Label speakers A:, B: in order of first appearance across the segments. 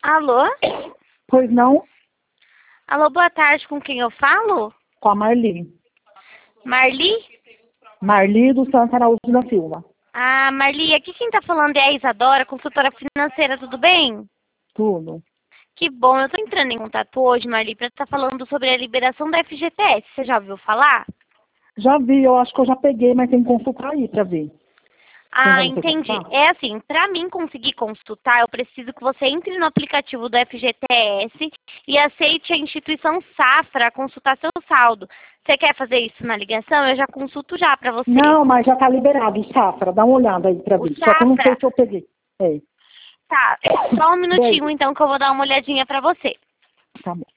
A: Alô?
B: Pois não,
A: Alô, boa tarde, com quem eu falo?
B: com a Marli.
A: Marli?
B: Marli do Santos Araújo da Silva.
A: Ah, Marli, aqui quem tá falando é a Isadora, consultora financeira, tudo bem?
B: Tudo.
A: Que bom, eu tô entrando em contato hoje, Marli, pra estar falando sobre a liberação da FGTS. Você já ouviu falar?
B: Já vi, eu acho que eu já peguei, mas tem que consultar aí pra ver. Tem
A: Ah,
B: como você
A: entendi.
B: consultar?
A: É assim, para mim conseguir consultar, eu preciso que você entre no aplicativo do FGTS e aceite a instituição Safra a consultar seu saldo. Você quer fazer isso na ligação? Eu já consulto já para você.
B: Não, mas já tá liberado, o Safra. Dá uma olhada aí pra
A: O
B: ver. Só que eu não sei
A: Safra?
B: se eu peguei. É,
A: Tá, só um minutinho então que eu vou dar uma olhadinha para você.
B: tá bom.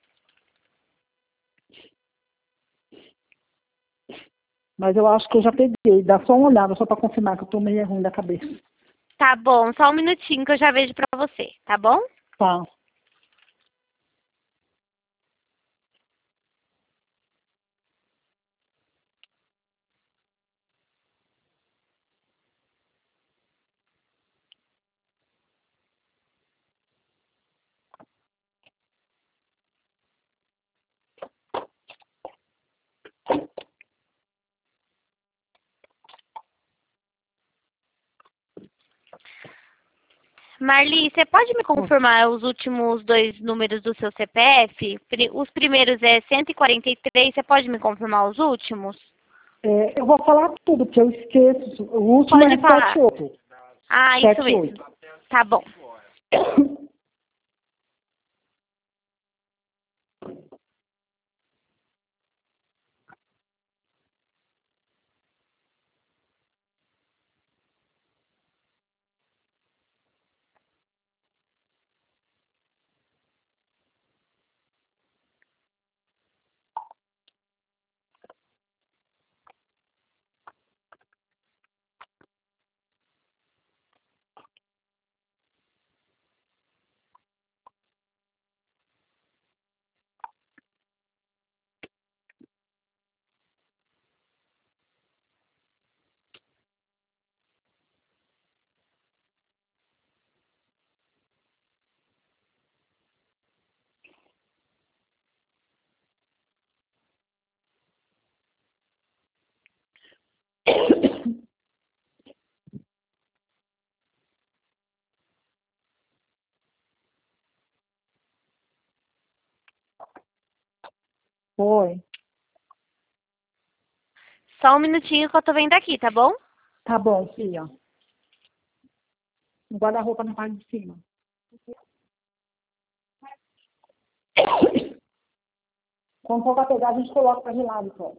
B: Mas eu acho que eu já peguei. Dá só uma olhada, só pra confirmar que eu tô meio ruim da cabeça.
A: Tá bom, só um minutinho que eu já vejo para você, tá bom?
B: Tá.
A: Marli, você pode me confirmar os últimos dois números do seu CPF? Os primeiros é 143, você pode me confirmar os últimos?
B: É, eu vou falar tudo, porque eu esqueço. O último
A: Pode
B: é
A: falar.
B: 78.
A: Ah, isso mesmo. Tá bom.
B: Foi.
A: Só um minutinho que eu tô vendo aqui, tá bom?
B: Tá bom, filha. No guarda-roupa na parte de cima. Quando for pra pegar, a gente coloca pra de lado, só.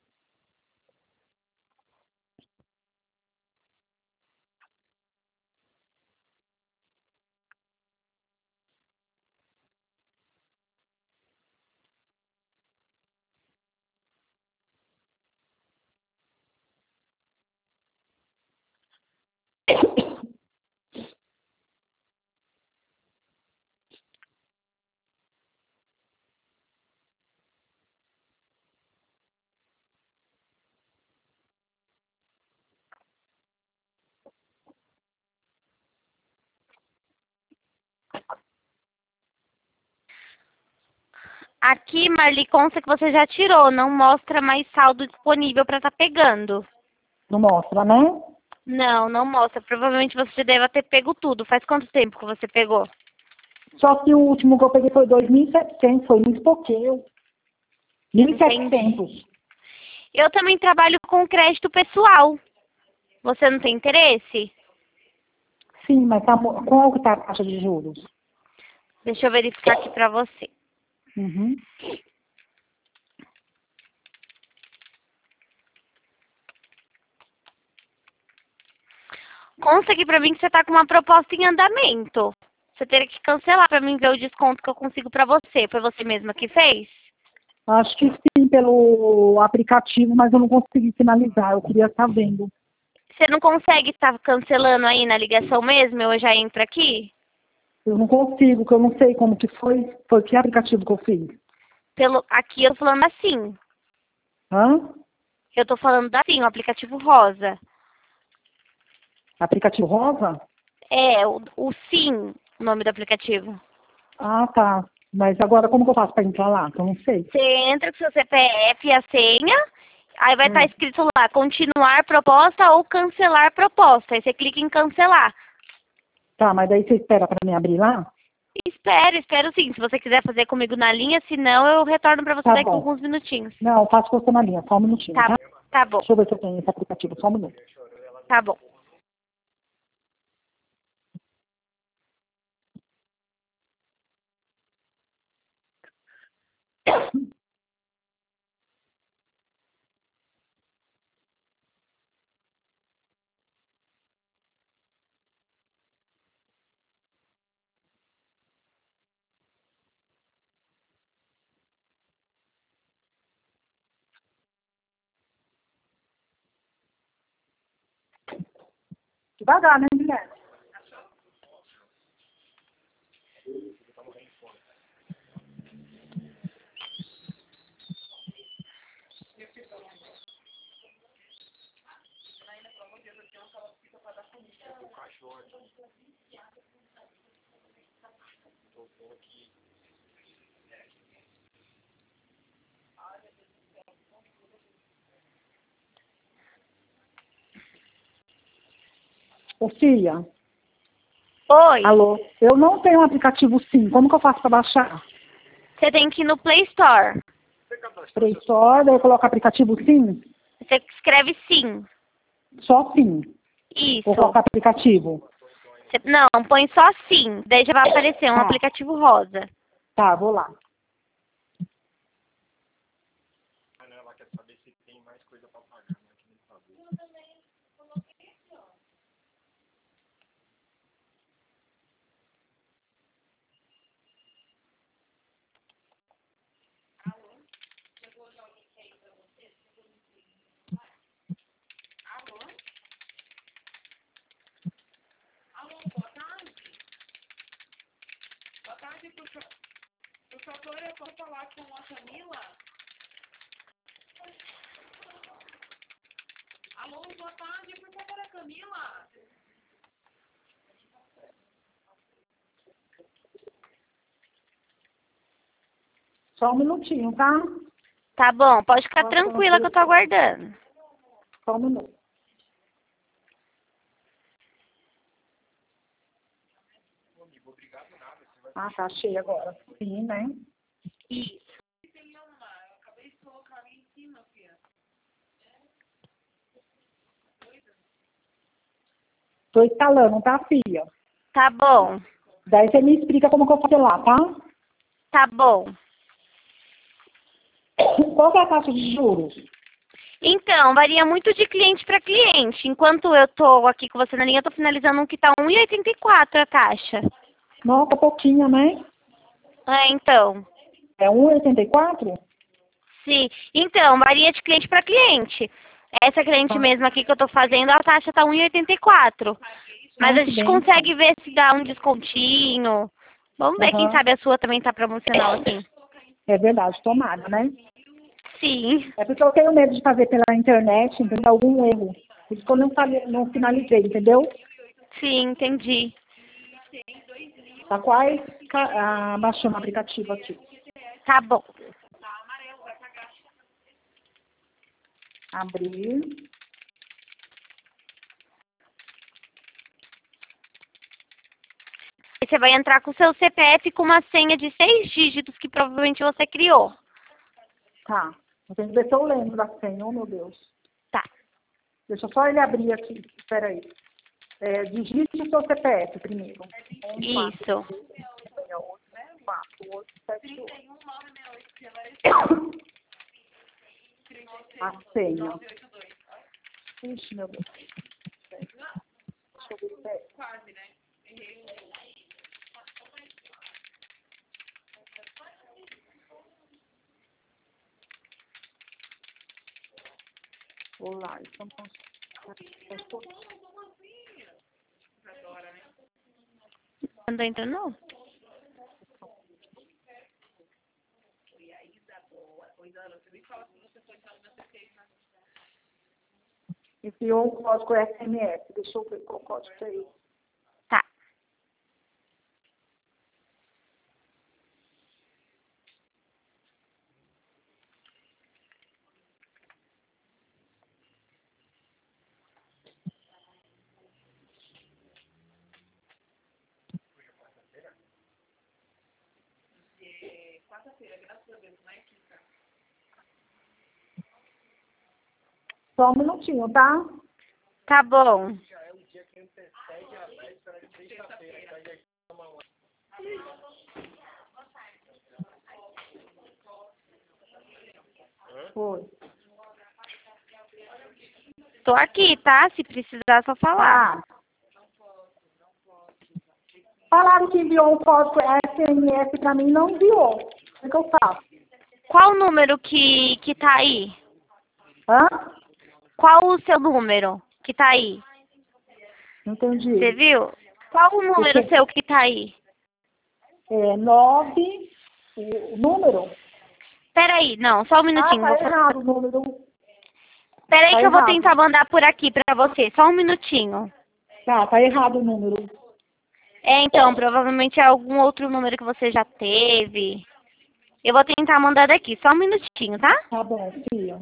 A: Aqui, Marli, consta que você já tirou, não mostra mais saldo disponível pra estar pegando.
B: Não mostra, né?
A: Não, não mostra. Provavelmente você já deve ter pego tudo. Faz quanto tempo que você pegou?
B: Só que o último que eu peguei foi 2.700, foi muito pouquinho.
A: Entendi.
B: 1.700.
A: Eu também trabalho com crédito pessoal. Você não tem interesse?
B: Sim, mas tá, qual que tá a taxa de juros?
A: Deixa eu verificar aqui pra você.
B: Uhum.
A: Consta aqui pra mim que você tá com uma proposta em andamento. Você teria que cancelar pra mim ver o desconto que eu consigo pra você. Foi você mesma que fez?
B: Acho que sim, pelo aplicativo, mas eu não consegui finalizar. Eu queria estar vendo.
A: Você não consegue estar cancelando aí na ligação mesmo? Eu já entro aqui?
B: Eu não consigo, porque eu não sei como que foi. Foi que aplicativo que eu fiz?
A: Aqui eu tô falando assim.
B: Hã?
A: Eu tô falando assim, o aplicativo rosa.
B: Aplicativo rosa?
A: É, o Sim, o nome do aplicativo.
B: Ah, tá. Mas agora como que eu faço para entrar lá? Que eu não sei.
A: Você entra com seu CPF e a senha, aí vai estar escrito lá, continuar proposta ou cancelar proposta. Aí você clica em cancelar.
B: Tá, mas daí você espera para me abrir lá?
A: Espero sim. Se você quiser fazer comigo na linha, senão eu retorno para você
B: Tá
A: daqui a
B: bom.
A: alguns minutinhos.
B: Não, eu faço com você na linha, só um minutinho,
A: Tá,
B: tá?
A: tá bom,
B: Deixa eu ver se eu tenho esse aplicativo, só um minuto.
A: tá bom.
B: Devagar, né, Guilherme? Ô, filha,
A: Oi,
B: alô? Eu não tenho um aplicativo SIM, como que eu faço para baixar?
A: você tem que ir no Play Store.
B: Play Store, daí eu coloco aplicativo SIM?
A: Você escreve sim.
B: Só SIM. Vou
A: Isso.
B: colocar aplicativo.
A: Não, põe só sim. Daí já vai aparecer um
B: Tá,
A: aplicativo rosa.
B: tá, vou lá. Só um minutinho, tá?
A: Tá bom, pode ficar
B: Nossa,
A: tranquila que eu tô aguardando.
B: Só um minuto. Ah, tá cheio agora. Sim, né?
A: Isso.
B: Tô instalando, tá, filha?
A: Tá bom,
B: Daí você me explica como que eu faço lá, tá?
A: tá bom.
B: Qual que é a taxa de juros?
A: Então, varia muito de cliente para cliente. Enquanto eu tô aqui com você na linha, eu tô finalizando um que tá 1,84 a taxa.
B: Nossa, pouquinho, né?
A: É, então.
B: É 1,84?
A: Sim. Então, varia de cliente para cliente. Essa cliente
B: Tá.
A: mesmo aqui que eu tô fazendo, a taxa tá 1,84. Mas
B: Ai,
A: a
B: que
A: gente
B: bênção.
A: consegue ver se dá um descontinho. Vamos ver, quem
B: Aham.
A: sabe a sua também tá promocional assim.
B: É verdade, tomada, né?
A: Sim,
B: É porque eu tenho medo de fazer pela internet, entendeu? Algum erro. Por isso que eu não finalizei, entendeu?
A: sim, entendi.
B: Tá quase baixando o aplicativo aqui.
A: Tá bom.
B: Abrir.
A: Aí você vai entrar com o seu CPF com uma senha de 6 dígitos que provavelmente você criou.
B: Tá. Eu tenho que ver se eu lembro da senha. Oh, meu Deus.
A: Tá.
B: Deixa só ele abrir aqui. Espera aí. Digite o seu CPF primeiro. 1, 4,
A: Isso.
B: 8, 4, 8, 7, 8. A senha. Ixi, meu Deus. Deixa eu ver se é. Olá, isso não consigo.
A: Não tá entrando, não?
B: Enviou um código SMS. Deixa eu ver qual código é esse.
A: Tá.
B: Só um minutinho, tá?
A: Tá bom.
B: Foi.
A: Tô aqui, tá? Se precisar, só falar.
B: Ah. Falaram que enviou um código SMS pra mim, não enviou. O que eu faço?
A: Qual o número que tá aí?
B: Hã?
A: Qual o seu número que tá aí?
B: Não entendi.
A: Você viu? Qual o número
B: quê?
A: seu que tá aí?
B: É 9, o número?
A: Peraí, não, só um
B: Ah,
A: minutinho.
B: tá errado o número.
A: Peraí
B: Tá
A: que eu vou
B: errado.
A: tentar mandar por aqui pra você. Só um minutinho.
B: Tá errado o número.
A: É, então, provavelmente é algum outro número que você já teve. Eu vou tentar mandar daqui. Só um minutinho, tá?
B: Tá bom, filha.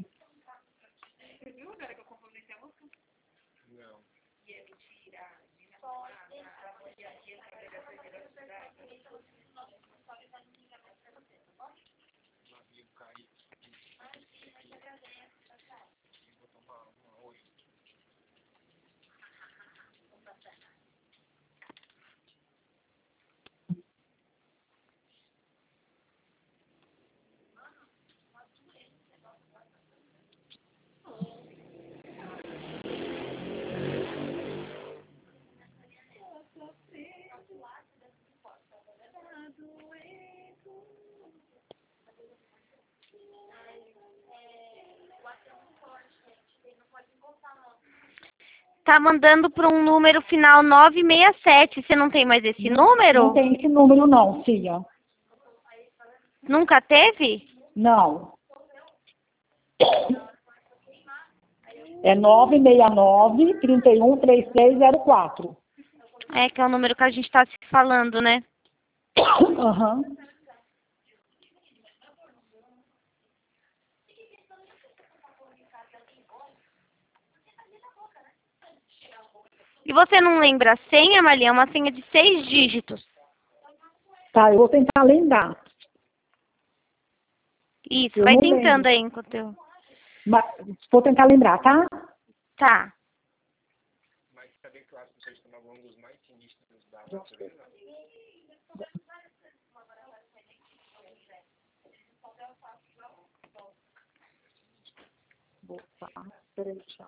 A: Tá mandando para um número final 967. Você não tem mais esse número?
B: Não tem esse número não, filha.
A: Nunca teve?
B: Não. É 969-313304.
A: É, que é o número que a gente tá se falando, né?
B: Aham.
A: E você não lembra a senha, Marli? É uma senha de 6 dígitos.
B: Tá, eu vou tentar lembrar.
A: Isso,
B: Eu
A: vai
B: não
A: tentando
B: lembro.
A: aí enquanto eu...
B: Mas, vou tentar lembrar, tá?
A: Tá.
B: Tá, peraí, tchau.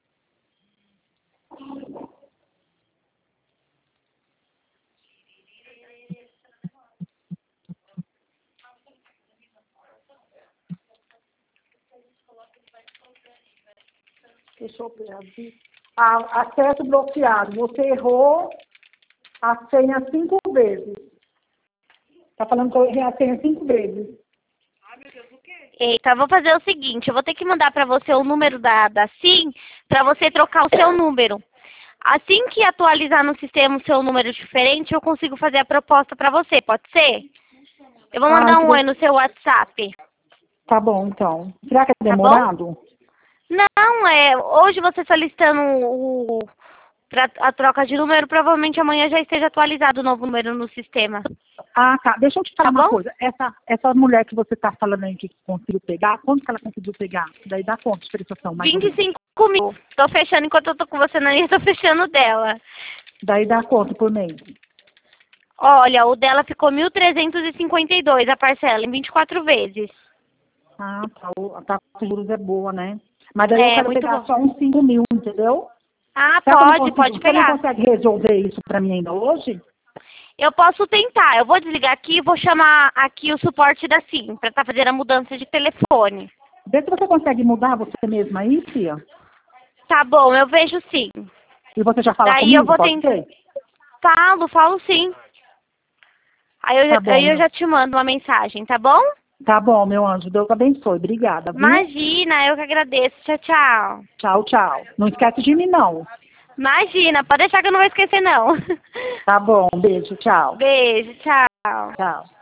B: Deixa eu ver aqui. Acesso bloqueado. Você errou a senha 5 vezes. Tá falando que eu errei a senha 5 vezes.
A: Eita, vou fazer o seguinte, eu vou ter que mandar para você o número da SIM para você trocar o seu número. Assim que atualizar no sistema o seu número diferente, eu consigo fazer a proposta para você, pode ser? Eu vou mandar um oi no seu WhatsApp.
B: Tá bom, então. Será que é
A: Tá bom?
B: demorado?
A: Não, hoje você solicitando a troca de número, provavelmente amanhã já esteja atualizado o novo número no sistema.
B: Ah, tá. Deixa eu te falar
A: Tá
B: uma
A: bom?
B: coisa. Essa mulher que você tá falando aí que conseguiu pegar, quanto que ela conseguiu pegar? Daí dá conta de prestação, mais ou menos.
A: 25 mil. Tô fechando enquanto eu tô com você na linha, tô fechando dela.
B: Daí dá conta por mês.
A: Olha, o dela ficou 1.352 a parcela, em 24 vezes.
B: Ah, tá. A taxa de juros é boa, né? Mas daí eu
A: É,
B: quero
A: muito
B: pegar
A: bom.
B: só uns 5 mil, entendeu?
A: Ah,
B: Será que eu não
A: pode
B: consigo? Você não
A: pegar.
B: consegue resolver isso pra mim ainda hoje?
A: Eu posso tentar. Eu vou desligar aqui e vou chamar aqui o suporte da SIM para estar fazendo a mudança de telefone.
B: Vê se você consegue mudar você mesma aí, tia.
A: Tá bom, eu vejo sim.
B: E você já fala
A: Daí eu
B: comigo,
A: vou
B: pode
A: tentar.
B: ser?
A: Falo sim.
B: Tá bom,
A: Aí eu já te mando uma mensagem, tá bom?
B: tá bom, meu anjo. Deus abençoe. Obrigada, viu?
A: Imagina, eu que agradeço. Tchau, tchau.
B: Tchau, tchau. Não esquece de mim, não.
A: Imagina, pode deixar que eu não vou esquecer, não.
B: Tá bom, beijo, tchau.
A: Beijo, tchau.
B: Tchau.